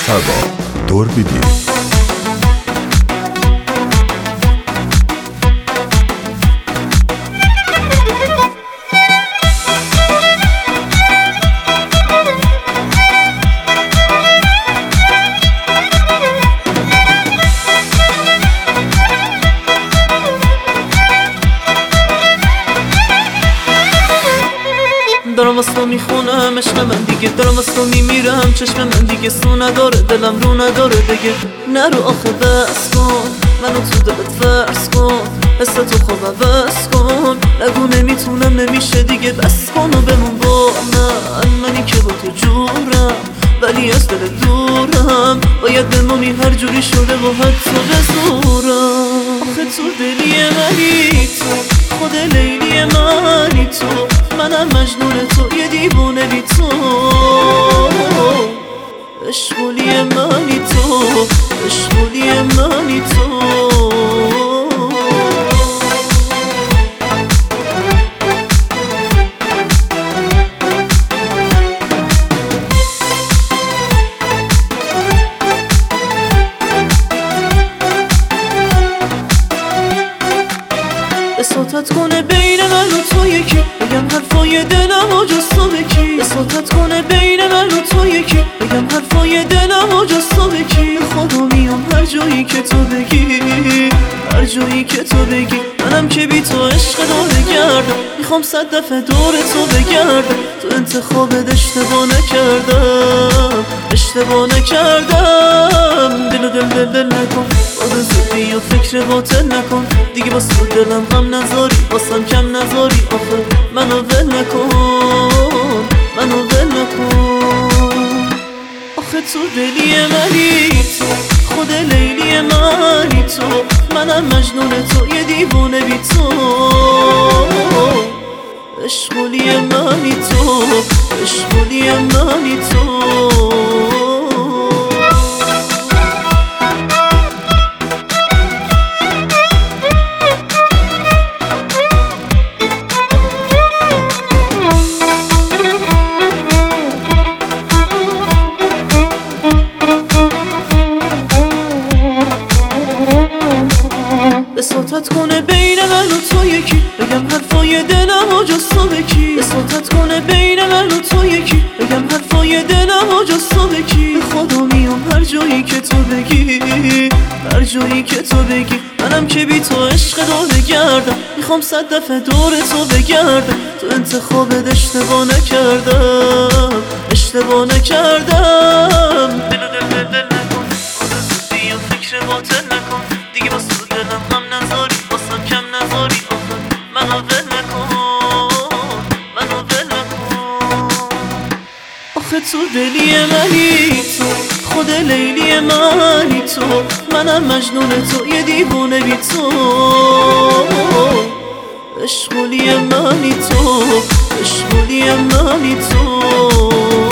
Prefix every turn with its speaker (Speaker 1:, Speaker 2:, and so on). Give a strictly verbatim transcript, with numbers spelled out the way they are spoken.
Speaker 1: مجتبی دور بیدی.
Speaker 2: دارم واسه میخونم عشق من دیگه، دارم واسه میمیرم چشم من دیگه سو نداره، دلم رو نداره دیگه. نرو آخه بس کن منو تو دلت فرس کن، حس تو خواب عوض کن، نگو نمیتونم نمیشه دیگه بس کن و بمون با من. منی که با تو جورم ولی از دل دورم، باید بمونی هر جوری شده و حتی بزورم. آخه تو دلی منی تو، خود لیلی منی تو، منم مجنون تو، یه دیوونه بی تو. عشقولی منی تو، عشقولی منی تو. اساتت کنه بین من و تو یکی، بگم حرفای دلم و جز تو بکی. اساتت کنه بین من و تو یکی، بگم حرفای دلم و جز تو بکی. خدا میام هر جایی که تو بگی، هر جایی که تو بگی. منم که بی تو عشق داره گردم، میخوام صد دفعه دور تو بگردم. تو انتخابت اشتباه نکردم، اشتباه نکردم. دل و دل دل دل نکن، باز زودی و فکر باطل نکن دیگه. باز تو دلم هم نذاری، باسم کم نذاری. آخه منو ول نکن، منو ول نکن. آخه تو دلی منی تو، خود لیلی منی تو، منم مجنون تو، یه دیوونه بی تو. عشقولی منی تو، عشقولی منی تو. اساتت کنه بین من و تو یکی، بگم حرفای دلم و جز تو بکی. اساتت کنه بین من و تو یکی، بگم حرفای دلم و جز تو بکی. به خدا میام هر جایی که تو بگی، هر جایی که تو بگی. منم که بی تو عشق داره گردم، میخوام صد دفعه دور تو بگردم. تو انتخابت اشتباه نکردم، اشتباه نکردم. دل دل دل دل نکن، باز زودی و فکر باطل نکن دیگه. باز تو دلم هم نذاری، باسم کم نذاری. آخه منو ول نکن، منو ول نکن. آخه تو دلی منی تو، خود لیلی منی تو، منم مجنون تو، یه دیوونه بی تو. عشقولی منی تو، عشقولی منی تو.